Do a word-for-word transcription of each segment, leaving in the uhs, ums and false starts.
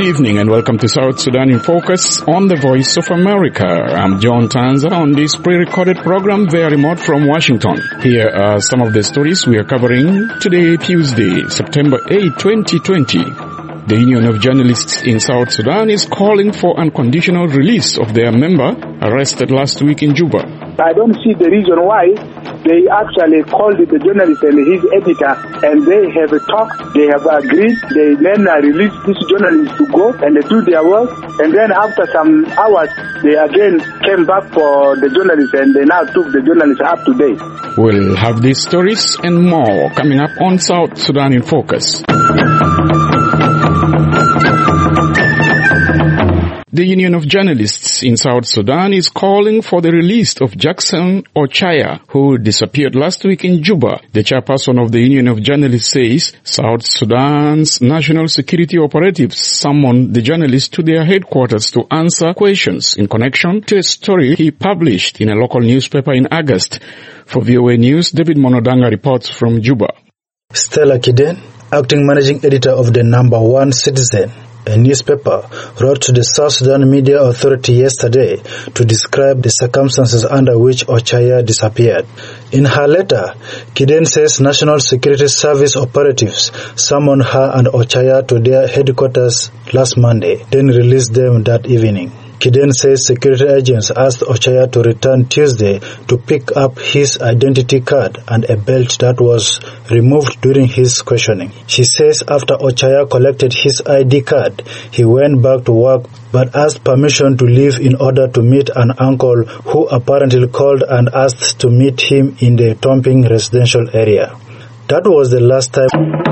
evening and welcome to South Sudan in Focus on the Voice of America. I'm John Tanza on this pre-recorded program via remote from Washington. Here are some of the stories we are covering today, Tuesday, September eighth, twenty twenty. The Union of Journalists in South Sudan is calling for unconditional release of their member arrested last week in Juba. I don't see the reason why they actually called the journalist and his editor, and they have a talk, they have agreed, they then uh, released this journalist to go and they do their work, and then after some hours, they again came back for the journalist and they now took the journalist up to date. We'll have these stories and more coming up on South Sudan in Focus. The Union of Journalists in South Sudan is calling for the release of Jackson Ochaya, who disappeared last week in Juba. The chairperson of the Union of Journalists says South Sudan's national security operatives summoned the journalist to their headquarters to answer questions in connection to a story he published in a local newspaper in August. For V O A News, David Monodanga reports from Juba. Stella Kiden, acting managing editor of the number one Citizen, a newspaper, wrote to the South Sudan Media Authority yesterday to describe the circumstances under which Ochaya disappeared. In her letter, Kiden says National Security Service operatives summoned her and Ochaya to their headquarters last Monday, then released them that evening. Kiden says security agents asked Ochaya to return Tuesday to pick up his identity card and a belt that was removed during his questioning. She says after Ochaya collected his I D card, he went back to work but asked permission to leave in order to meet an uncle who apparently called and asked to meet him in the Tomping residential area. That was the last time.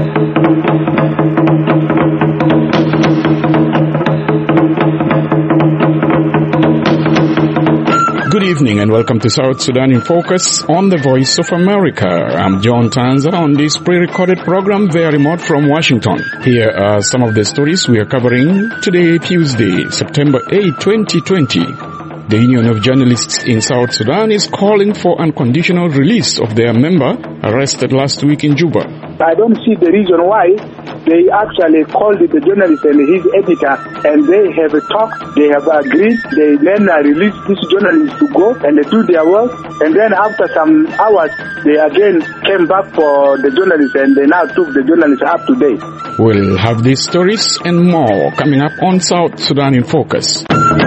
Good evening and welcome to South Sudan in Focus on the Voice of America. I'm John Tanza on this pre-recorded program via remote from Washington. Here are some of the stories we are covering today, Tuesday, September eighth, twenty twenty. The Union of Journalists in South Sudan is calling for unconditional release of their member arrested last week in Juba. I don't see the reason why they actually called the journalist and his editor, and they have a talk, they have agreed, they then uh, released this journalist to go and they do their work, and then after some hours, they again came back for the journalist and they now took the journalist up to date. We'll have these stories and more coming up on South Sudan in Focus.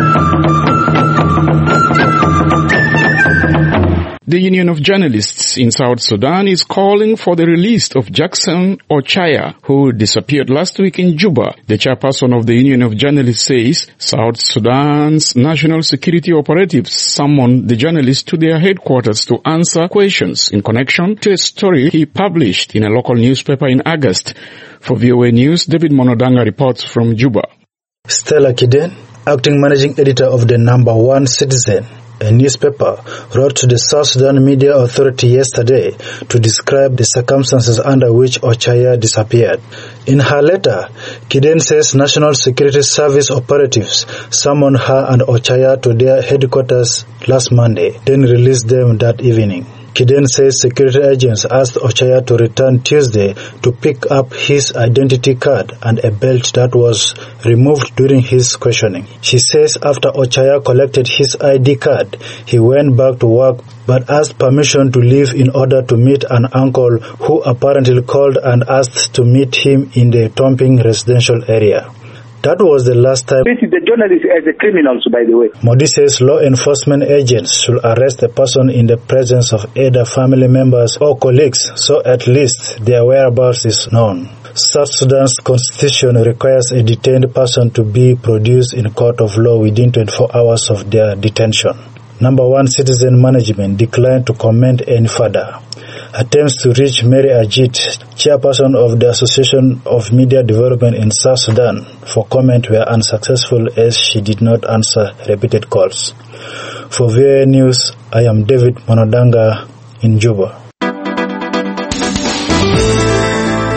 The Union of Journalists in South Sudan is calling for the release of Jackson Ochaya, who disappeared last week in Juba. The chairperson of the Union of Journalists says South Sudan's national security operatives summoned the journalist to their headquarters to answer questions in connection to a story he published in a local newspaper in August. For V O A News, David Monodanga reports from Juba. Stella Kiden, acting managing editor of the number one Citizen, a newspaper, wrote to the South Sudan Media Authority yesterday to describe the circumstances under which Ochaya disappeared. In her letter, Kiden says National Security Service operatives summoned her and Ochaya to their headquarters last Monday, then released them that evening. Kiden says security agents asked Ochaya to return Tuesday to pick up his identity card and a belt that was removed during his questioning. She says after Ochaya collected his I D card, he went back to work but asked permission to leave in order to meet an uncle who apparently called and asked to meet him in the Tomping residential area. That was the last time. This is the journalist as a criminal, by the way. Modi says law enforcement agents should arrest a person in the presence of either family members or colleagues, so at least their whereabouts is known. South Sudan's constitution requires a detained person to be produced in court of law within twenty-four hours of their detention. Number one Citizen Management declined to comment any further. Attempts to reach Mary Ajit, chairperson of the Association of Media Development in South Sudan, for comment were unsuccessful as she did not answer repeated calls. For V O A News, I am David Monodanga in Juba.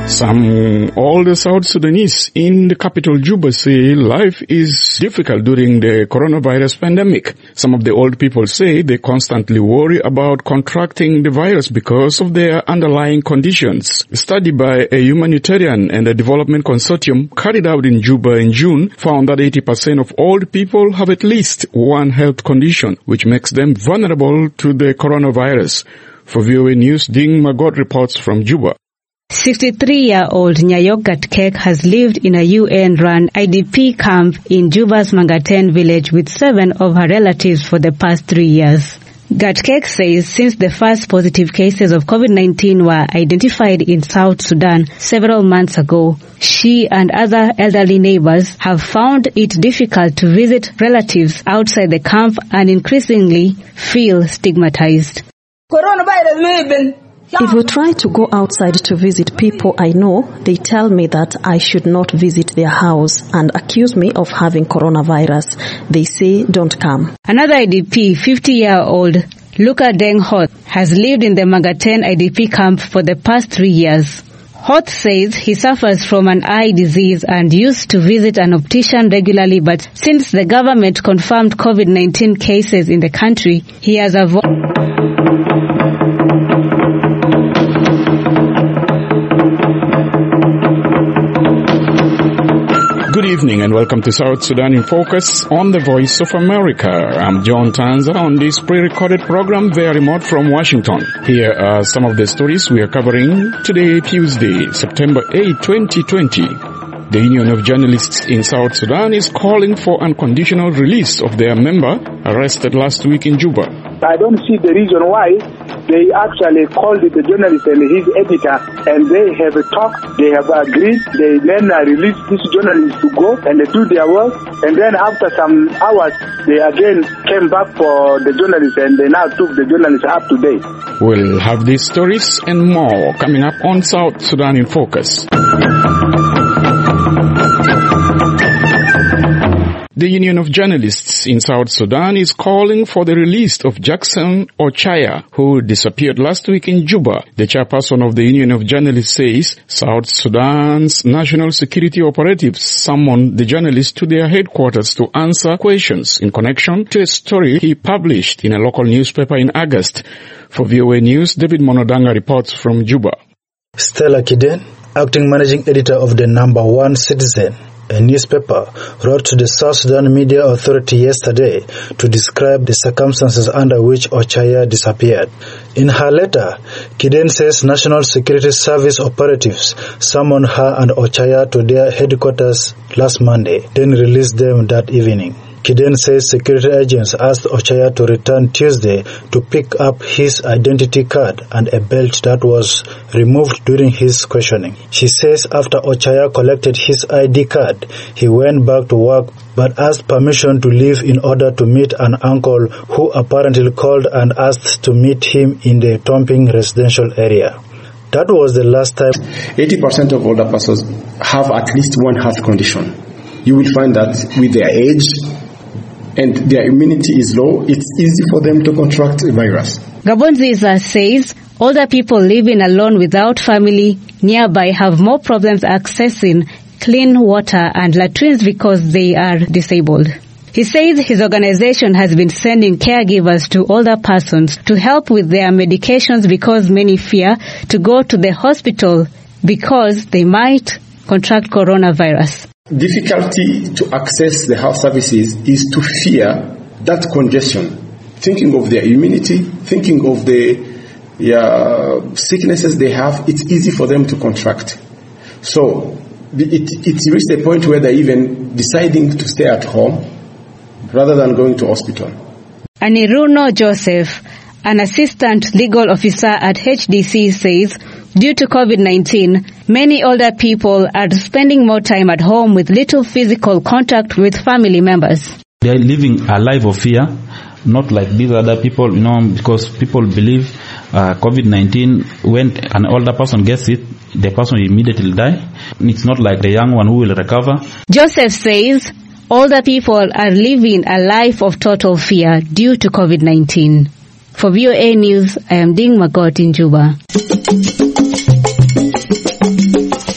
Some older South Sudanese in the capital Juba say life is difficult during the coronavirus pandemic. Some of the old people say they constantly worry about contracting the virus because of their underlying conditions. A study by a humanitarian and a development consortium carried out in Juba in June found that eighty percent of old people have at least one health condition, which makes them vulnerable to the coronavirus. For V O A News, Ding Magot reports from Juba. sixty-three-year-old Nyayok Gatkek has lived in a U N-run I D P camp in Juba's Mangaten village with seven of her relatives for the past three years. Gatkek says since the first positive cases of COVID nineteen were identified in South Sudan several months ago, she and other elderly neighbors have found it difficult to visit relatives outside the camp and increasingly feel stigmatized. Coronavirus may have been If we try to go outside to visit people I know, they tell me that I should not visit their house and accuse me of having coronavirus. They say, don't come. Another I D P, fifty-year-old Luka Deng Hoth, has lived in the Mangaten I D P camp for the past three years. Hoth says he suffers from an eye disease and used to visit an optician regularly, but since the government confirmed COVID nineteen cases in the country, he has avoided... Good evening and welcome to South Sudan in Focus on the Voice of America. I'm John Tanza on this pre-recorded program via remote from Washington. Here are some of the stories we are covering today, Tuesday, September eighth, twenty twenty. The Union of Journalists in South Sudan is calling for unconditional release of their member arrested last week in Juba. I don't see the reason why they actually called the journalist and his editor, and they have a talk, they have agreed, they then uh, released this journalist to go and they do their work, and then after some hours, they again came back for the journalist and they now took the journalist up to date. We'll have these stories and more coming up on South Sudan in Focus. The Union of Journalists in South Sudan is calling for the release of Jackson Ochaya, who disappeared last week in Juba. The chairperson of the Union of Journalists says South Sudan's national security operatives summoned the journalist to their headquarters to answer questions in connection to a story he published in a local newspaper in August. For V O A News, David Monodanga reports from Juba. Stella Kiden, acting managing editor of the number one Citizen, a newspaper, wrote to the South Sudan Media Authority yesterday to describe the circumstances under which Ochaya disappeared. In her letter, Kiden says National Security Service operatives summoned her and Ochaya to their headquarters last Monday, then released them that evening. Kiden says security agents asked Ochaya to return Tuesday to pick up his identity card and a belt that was removed during his questioning. She says after Ochaya collected his I D card, he went back to work but asked permission to leave in order to meet an uncle who apparently called and asked to meet him in the Tomping residential area. That was the last time. eighty percent of older persons have at least one health condition. You will find that with their age, and their immunity is low, it's easy for them to contract the virus. Gabonziza says older people living alone without family nearby have more problems accessing clean water and latrines because they are disabled. He says his organization has been sending caregivers to older persons to help with their medications because many fear to go to the hospital because they might contract coronavirus. Difficulty to access the health services is to fear that congestion, thinking of their immunity, thinking of the uh, sicknesses they have. It's easy for them to contract. So it, it reached a point where they're even deciding to stay at home rather than going to hospital. Aniruno Joseph, an assistant legal officer at H D C, says due to COVID nineteen, many older people are spending more time at home with little physical contact with family members. They are living a life of fear, not like these other people, you know, because people believe uh, COVID nineteen, when an older person gets it, the person will immediately die. It's not like the young one who will recover. Joseph says older people are living a life of total fear due to COVID nineteen. For V O A News, I am Ding Magot in Juba.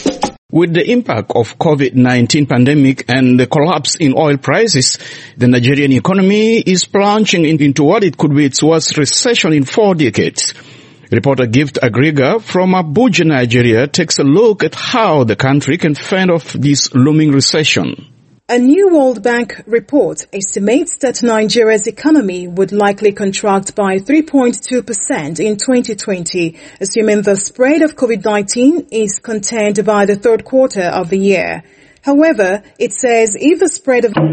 With the impact of COVID nineteen pandemic and the collapse in oil prices, the Nigerian economy is plunging into what it could be its worst recession in four decades. Reporter Gift Agrega from Abuja, Nigeria, takes a look at how the country can fend off this looming recession. A new World Bank report estimates that Nigeria's economy would likely contract by three point two percent in twenty twenty, assuming the spread of COVID nineteen is contained by the third quarter of the year. However, it says if the spread of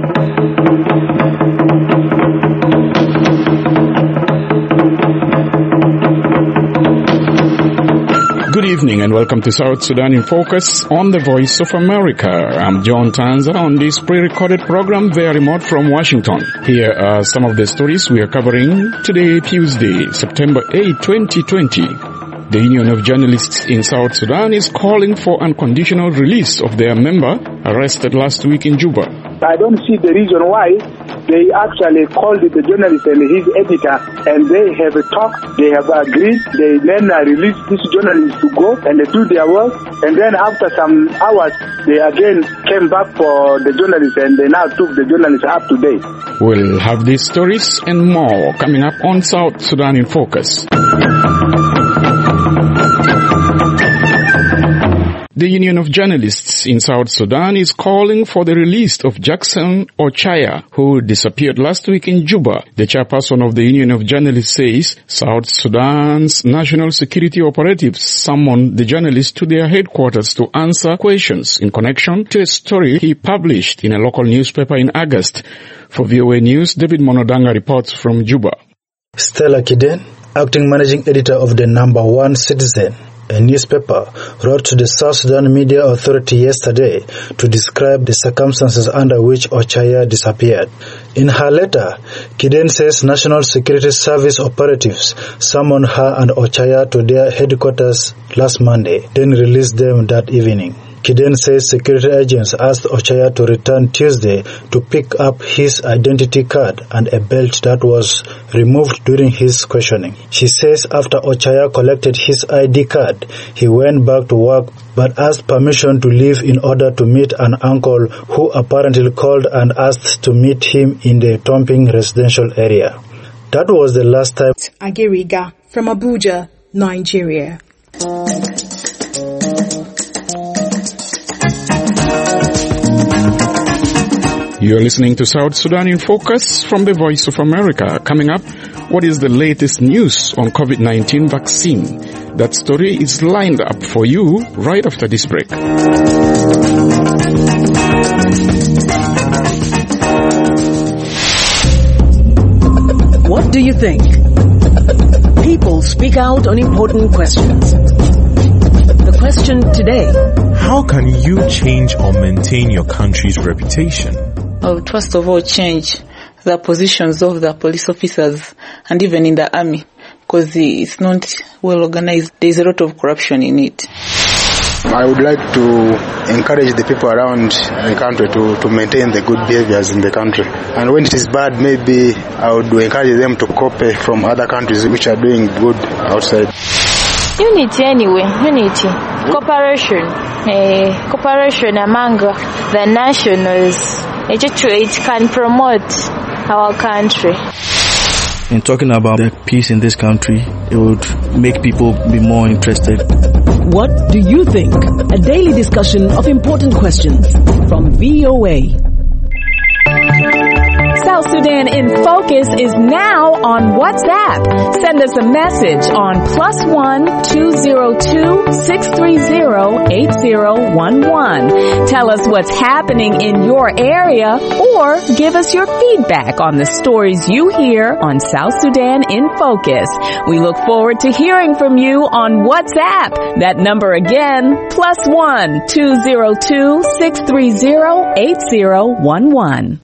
Good evening and welcome to South Sudan in Focus on the Voice of America. I'm John Tanza on this pre-recorded program via remote from Washington. Here are some of the stories we are covering today, Tuesday, September eighth, twenty twenty. The Union of Journalists in South Sudan is calling for unconditional release of their member arrested last week in Juba. I don't see the reason why they actually called the journalist and his editor, and they have a talk, they have agreed, they then uh, released this journalist to go and they do their work, and then after some hours, they again came back for the journalist and they now took the journalist up to date. We'll have these stories and more coming up on South Sudan in Focus. The Union of Journalists in South Sudan is calling for the release of Jackson Ochaya, who disappeared last week in Juba. The chairperson of the Union of Journalists says South Sudan's national security operatives summoned the journalist to their headquarters to answer questions in connection to a story he published in a local newspaper in August. For V O A News, David Monodanga reports from Juba. Stella Kiden, acting managing editor of the Number One Citizen, a newspaper, wrote to the South Sudan Media Authority yesterday to describe the circumstances under which Ochaya disappeared. In her letter, Kiden says National Security Service operatives summoned her and Ochaya to their headquarters last Monday, then released them that evening. Kiden says security agents asked Ochaya to return Tuesday to pick up his identity card and a belt that was removed during his questioning. She says after Ochaya collected his I D card, he went back to work but asked permission to leave in order to meet an uncle who apparently called and asked to meet him in the Tomping residential area. That was the last time. Agiriga from Abuja, Nigeria. You're listening to South Sudan in Focus from the Voice of America. Coming up, what is the latest news on COVID nineteen vaccine? That story is lined up for you right after this break. What do you think? People speak out on important questions. The question today: how can you change or maintain your country's reputation? I would first of all change the positions of the police officers and even in the army, because it's not well organized. There's a lot of corruption in it. I would like to encourage the people around the country to, to maintain the good behaviors in the country. And when it is bad, maybe I would encourage them to copy from other countries which are doing good outside. Unity anyway, unity, cooperation, uh, cooperation among the nationals. It, it can promote our country. In talking about the peace in this country, it would make people be more interested. What do you think? A daily discussion of important questions from V O A. South Sudan in Focus is now on WhatsApp. Send us a message on plus one two zero two six three zero eight zero one one. Tell us what's happening in your area or give us your feedback on the stories you hear on South Sudan in Focus. We look forward to hearing from you on WhatsApp. That number again, plus one two zero two six three zero eight zero one one.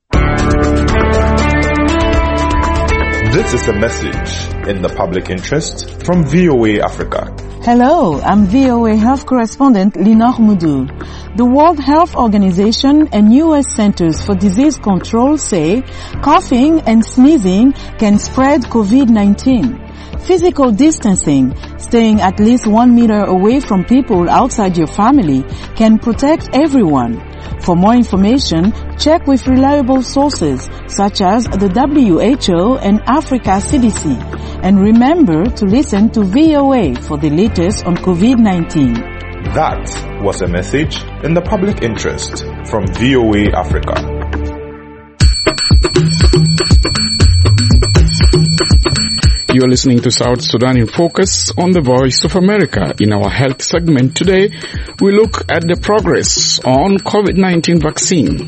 This is a message in the public interest from V O A Africa. Hello, I'm V O A Health Correspondent Linor Moudou. The World Health Organization and U S Centers for Disease Control say coughing and sneezing can spread COVID nineteen. Physical distancing, staying at least one meter away from people outside your family, can protect everyone. For more information, check with reliable sources such as the W H O and Africa C D C. And remember to listen to V O A for the latest on COVID nineteen. That was a message in the public interest from V O A Africa. You are listening to South Sudan in Focus on the Voice of America. In our health segment today, we look at the progress on COVID nineteen vaccine.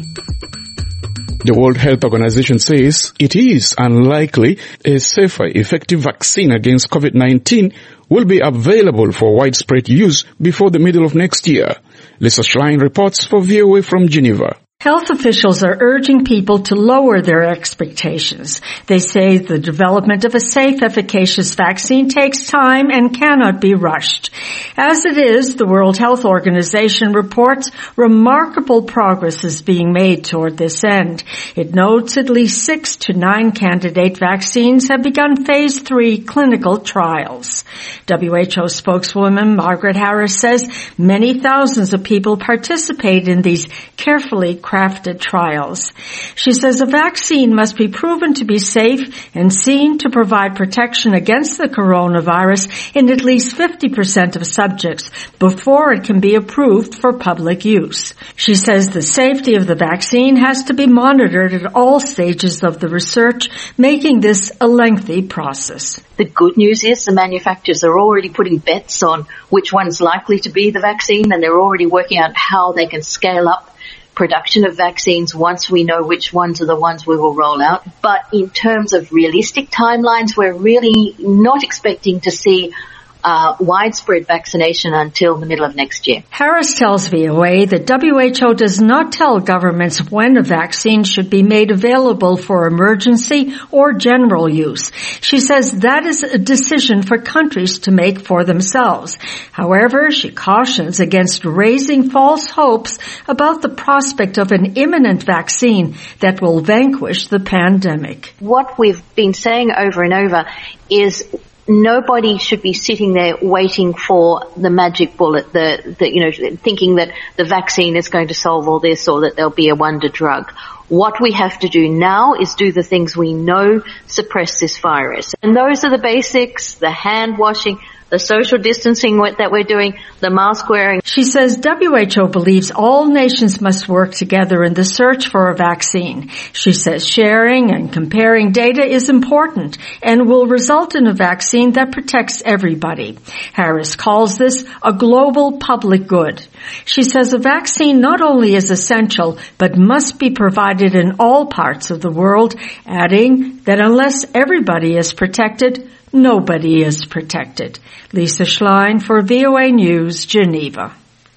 The World Health Organization says it is unlikely a safer, effective vaccine against COVID nineteen will be available for widespread use before the middle of next year. Lisa Schlein reports for V O A from Geneva. Health officials are urging people to lower their expectations. They say the development of a safe, efficacious vaccine takes time and cannot be rushed. As it is, the World Health Organization reports remarkable progress is being made toward this end. It notes at least six to nine candidate vaccines have begun phase three clinical trials. W H O spokeswoman Margaret Harris says many thousands of people participate in these carefully crafted trials. She says a vaccine must be proven to be safe and seen to provide protection against the coronavirus in at least fifty percent of subjects before it can be approved for public use. She says the safety of the vaccine has to be monitored at all stages of the research, making this a lengthy process. The good news is the manufacturers are already putting bets on which one's likely to be the vaccine, and they're already working out how they can scale up production of vaccines once we know which ones are the ones we will roll out. But in terms of realistic timelines, we're really not expecting to see Uh, widespread vaccination until the middle of next year. Harris tells V O A that W H O does not tell governments when a vaccine should be made available for emergency or general use. She says that is a decision for countries to make for themselves. However, she cautions against raising false hopes about the prospect of an imminent vaccine that will vanquish the pandemic. What we've been saying over and over is nobody should be sitting there waiting for the magic bullet, the, the, you know, thinking that the vaccine is going to solve all this or that there'll be a wonder drug. What we have to do now is do the things we know suppress this virus. And those are the basics, the hand washing, the social distancing that we're doing, the mask wearing. She says W H O believes all nations must work together in the search for a vaccine. She says sharing and comparing data is important and will result in a vaccine that protects everybody. Harris calls this a global public good. She says a vaccine not only is essential, but must be provided in all parts of the world, adding that unless everybody is protected, nobody is protected. Lisa Schlein for V O A News, Geneva.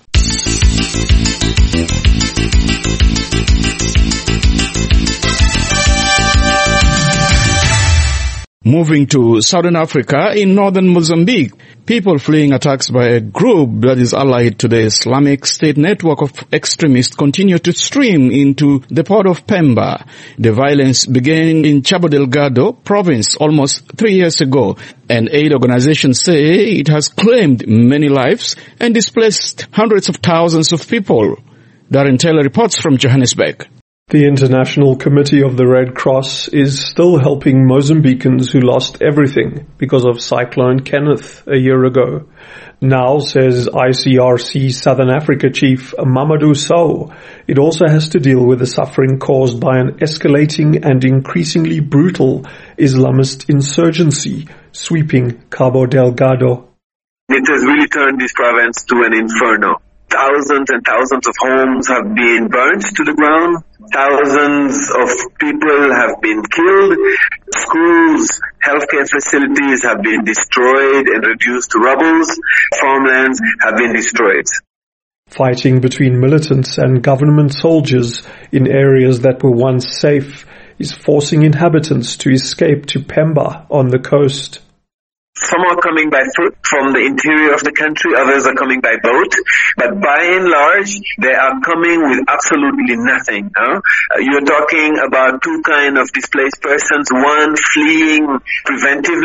Moving to Southern Africa, in northern Mozambique, people fleeing attacks by a group that is allied to the Islamic State network of extremists continue to stream into the port of Pemba. The violence began in Cabo Delgado province almost three years ago, and aid organizations say it has claimed many lives and displaced hundreds of thousands of people. Darren Taylor reports from Johannesburg. The International Committee of the Red Cross is still helping Mozambicans who lost everything because of Cyclone Kenneth a year ago. Now, says I C R C Southern Africa Chief Mamadou Sow, it also has to deal with the suffering caused by an escalating and increasingly brutal Islamist insurgency sweeping Cabo Delgado. It has really turned this province to an inferno. Thousands and thousands of homes have been burnt to the ground. Thousands of people have been killed. Schools, healthcare facilities have been destroyed and reduced to rubble. Farmlands have been destroyed. Fighting between militants and government soldiers in areas that were once safe is forcing inhabitants to escape to Pemba on the coast. Some are coming by foot from the interior of the country, others are coming by boat, but by and large, they are coming with absolutely nothing. Huh? Uh, you're talking about two kinds of displaced persons, one fleeing preventively,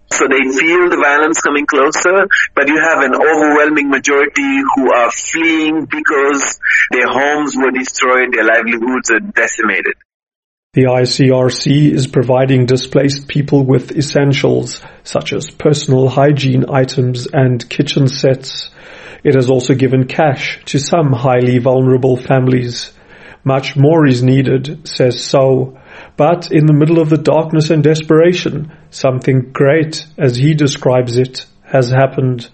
So they feel the violence coming closer, but you have an overwhelming majority who are fleeing because their homes were destroyed, their livelihoods are decimated. The I C R C is providing displaced people with essentials such as personal hygiene items and kitchen sets. It has also given cash to some highly vulnerable families. Much more is needed, says So. But in the middle of the darkness and desperation, something great, as he describes it, has happened.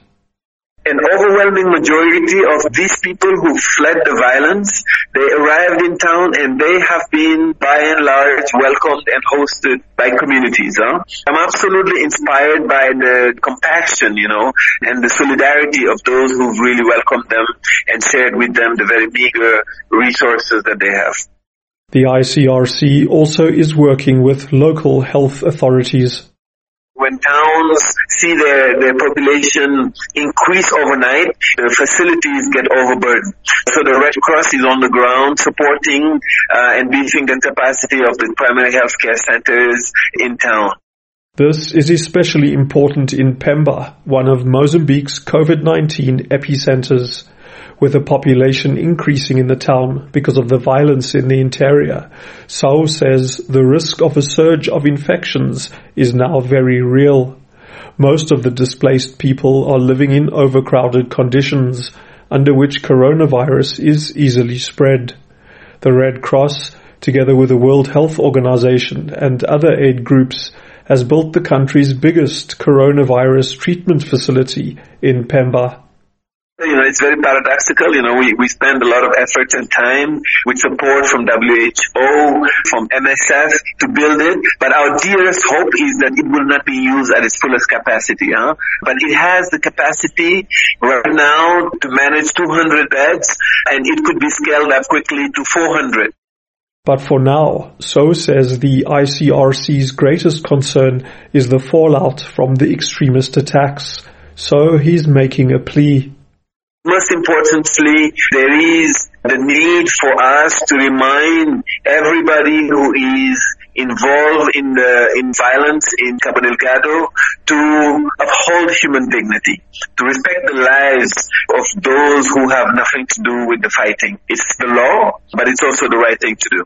An overwhelming majority of these people who fled the violence, they arrived in town and they have been, by and large, welcomed and hosted by communities. Huh? I'm absolutely inspired by the compassion, you know, and the solidarity of those who've really welcomed them and shared with them the very meager resources that they have. The I C R C also is working with local health authorities. When towns see their, their population increase overnight, the facilities get overburdened. So the Red Cross is on the ground supporting uh, and beefing the capacity of the primary health care centers in town. This is especially important in Pemba, one of Mozambique's COVID nineteen epicenters. With the population increasing in the town because of the violence in the interior, So says the risk of a surge of infections is now very real. Most of the displaced people are living in overcrowded conditions under which coronavirus is easily spread. The Red Cross, together with the World Health Organization and other aid groups, has built the country's biggest coronavirus treatment facility in Pemba. You know, it's very paradoxical. You know, we, we spend a lot of effort and time with support from W H O, from M S F to build it. But our dearest hope is that it will not be used at its fullest capacity. Huh? But it has the capacity right now to manage two hundred beds, and it could be scaled up quickly to four hundred. But for now, So says the I C R C's greatest concern is the fallout from the extremist attacks. So he's making a plea. Most importantly, there is the need for us to remind everybody who is involved in the in violence in Cabo Delgado to uphold human dignity, to respect the lives of those who have nothing to do with the fighting. It's the law, but it's also the right thing to do.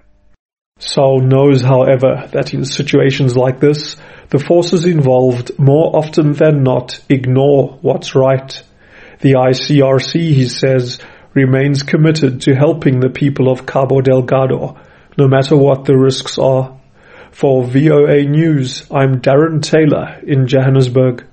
So knows, however, that in situations like this, the forces involved more often than not ignore what's right. The I C R C, he says, remains committed to helping the people of Cabo Delgado, no matter what the risks are. For V O A News, I'm Darren Taylor in Johannesburg.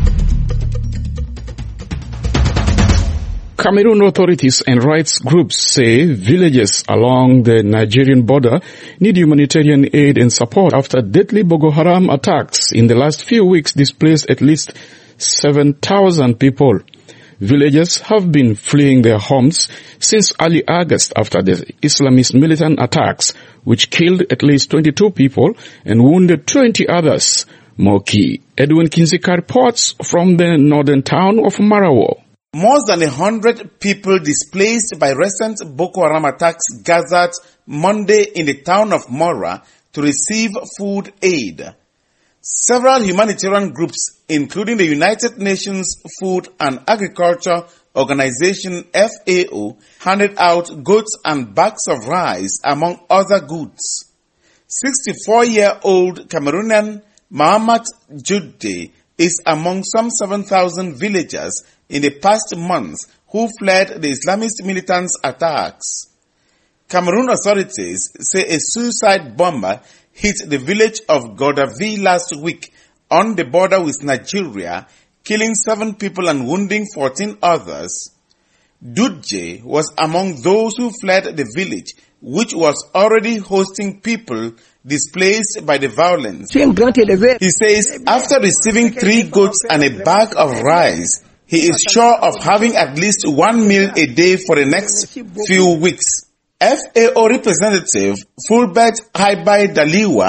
Cameroon authorities and rights groups say villages along the Nigerian border need humanitarian aid and support after deadly Boko Haram attacks in the last few weeks displaced at least seven thousand people. Villagers have been fleeing their homes since early August after the Islamist militant attacks, which killed at least twenty-two people and wounded twenty others. Moki Edwin Kinzika reports from the northern town of Marawo. More than a hundred people displaced by recent Boko Haram attacks gathered Monday in the town of Mora to receive food aid. Several humanitarian groups, including the United Nations Food and Agriculture Organization F A O, handed out goats and bags of rice, among other goods. sixty-four-year-old Cameroonian Mahamat Judde is among some seven thousand villagers in the past months who fled the Islamist militants' attacks. Cameroon authorities say a suicide bomber hit the village of Godavi last week on the border with Nigeria, killing seven people and wounding fourteen others. Dudje was among those who fled the village, which was already hosting people displaced by the violence. He says after receiving three goats and a bag of rice, he is sure of having at least one meal a day for the next few weeks. F A O representative Fulbert Haibai Daliwa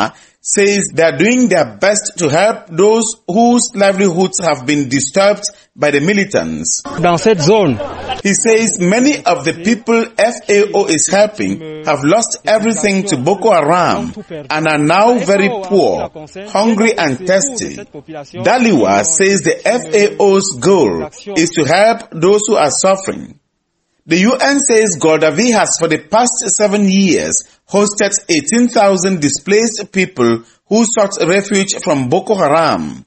says they are doing their best to help those whose livelihoods have been disturbed by the militants. Dans cette zone, he says many of the people F A O is helping have lost everything to Boko Haram and are now very poor, hungry and thirsty. Daliwa says the F A O's goal is to help those who are suffering. The U N says Goldavi has for the past seven years hosted eighteen thousand displaced people who sought refuge from Boko Haram.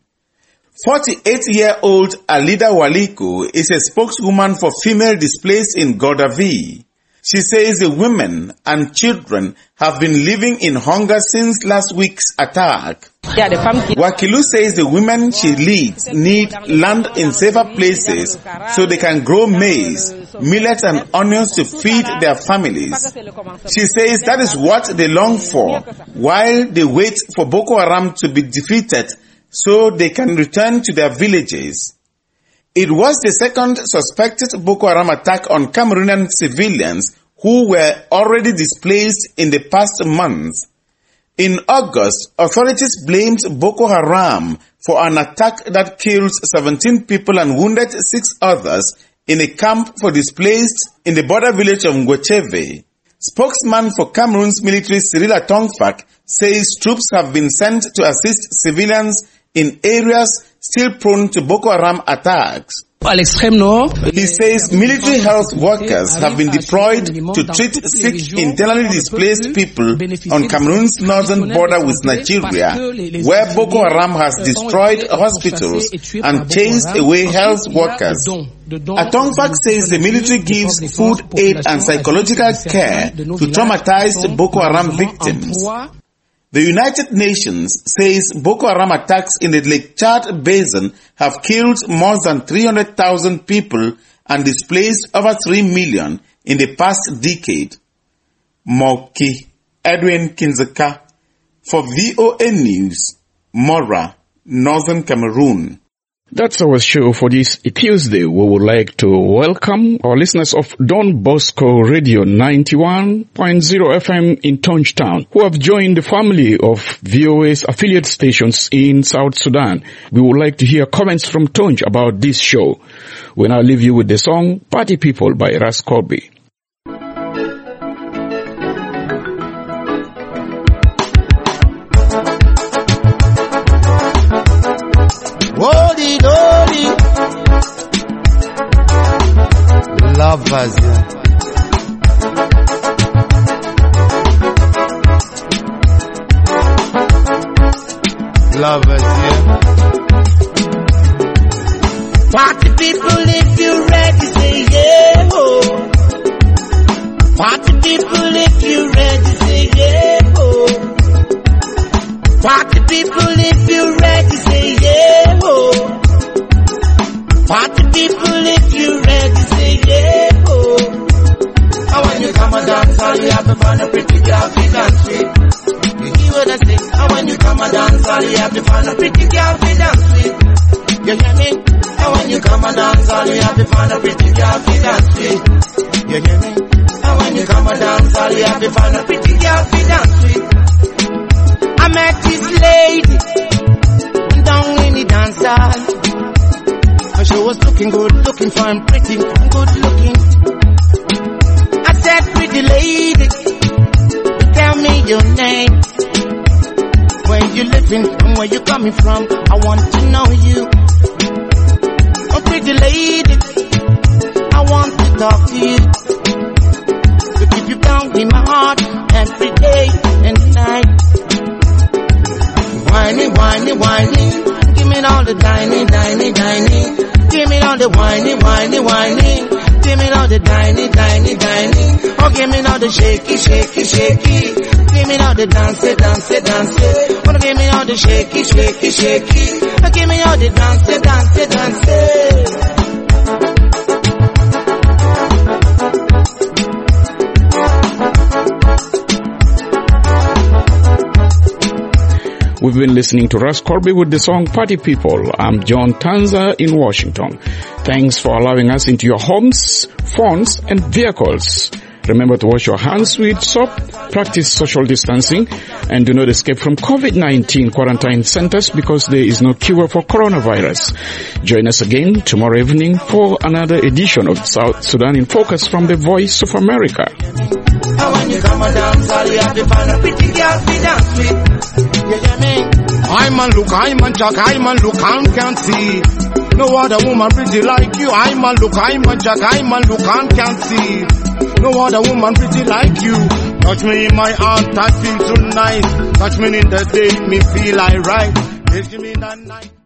forty-eight-year-old Alida Waliku is a spokeswoman for female displaced in Goldavi. She says the women and children have been living in hunger since last week's attack. Yeah, the pumpkin. Wakilu says the women she leads need land in safer places so they can grow maize, millet and onions to feed their families. She says that is what they long for while they wait for Boko Haram to be defeated so they can return to their villages. It was the second suspected Boko Haram attack on Cameroonian civilians who were already displaced in the past months. In August, authorities blamed Boko Haram for an attack that killed seventeen people and wounded six others in a camp for displaced in the border village of Ngwecheve. Spokesman for Cameroon's military Cyril Atongfak says troops have been sent to assist civilians in areas still prone to Boko Haram attacks. He says military health workers have been deployed to treat sick internally displaced people on Cameroon's northern border with Nigeria, where Boko Haram has destroyed hospitals and chased away health workers. Atongfak says the military gives food aid and psychological care to traumatized Boko Haram victims. The United Nations says Boko Haram attacks in the Lake Chad basin have killed more than three hundred thousand people and displaced over three million in the past decade. Moki Edwin Kinzeka for V O A News, Mora, Northern Cameroon. That's our show for this Tuesday. We would like to welcome our listeners of Don Bosco Radio ninety-one point zero F M in Tonge who have joined the family of V O A's affiliate stations in South Sudan. We would like to hear comments from Tonge about this show. We now leave you with the song Party People by Ras Corby. Holy, holy lovers, lovers, yeah. Party people, if you ready, say yeah, oh. Party people, if you ready, say yeah, oh. Party people, if you ready, say yeah, oh. Party people, if you ready, say yeah, oh. And when you come and dance, all you have to find a pretty girl to dance with. You hear what I say? And when you come and dance, all you have to find a pretty girl to dance with. You hear me? And when you come and dance, all you have to find a pretty girl to dance with. You hear me? And when you come and dance, all you have to find a pretty girl to dance with. I met this lady down in the dance hall. She was looking good, looking fine, pretty, good looking. I said, pretty lady, tell me your name. Where you living and where you coming from? I want to know you. Oh, pretty lady, I want to talk to you. To keep you down in my heart every day and night. Whiny, whiny, whiny, give me all the dining, dining, dining. Give me all the whiny, whiny, whiny. Give me all the dining, dining, dining. Oh, give me all the shaky, shaky, shaky. Give me all the dance, dance, dance. Oh, give me all the shaky, shaky, shaky. Oh, give me all the dance, dance, dance. We've been listening to Ras Corby with the song Party People. I'm John Tanza in Washington. Thanks for allowing us into your homes, phones, and vehicles. Remember to wash your hands with soap, practice social distancing, and do not escape from COVID nineteen quarantine centers because there is no cure for coronavirus. Join us again tomorrow evening for another edition of South Sudan in Focus from the Voice of America. I'm a look, I'm a jack, I'm a look, I can't see. No other woman pretty like you. I'm a look, I'm a jack, I'm a look, I can't see. No other woman pretty like you. Touch me in my heart, I feel so nice. Touch me in the day, me feel like right. Give me that night.